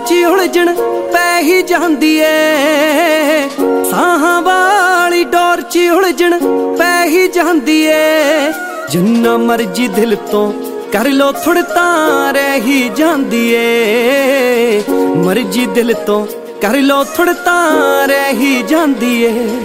'ਚ ਉਲਝਣ ਪੈ ਹੀ ਜਾਂਦੀ ਏ, ਸਾਹਾਂ ਵਾਲੀ ਡੋਰ 'ਚ ਉਲਝਣ ਪੈ ਹੀ ਜਾਂਦੀ ਏ। ਜਿੰਨਾ ਮਰਜੀ ਦਿਲ ਤੋਂ ਕਰ ਲੋ ਥੋੜ ਤਾਂ ਰਹਿ ਹੀ ਜਾਂਦੀ ਏ, ਮਰਜੀ ਦਿਲ ਤੋਂ ਕਰ ਲੋ ਥੋੜ ਤਾਂ ਰਹਿ ਹੀ ਜਾਂਦੀ ਏ।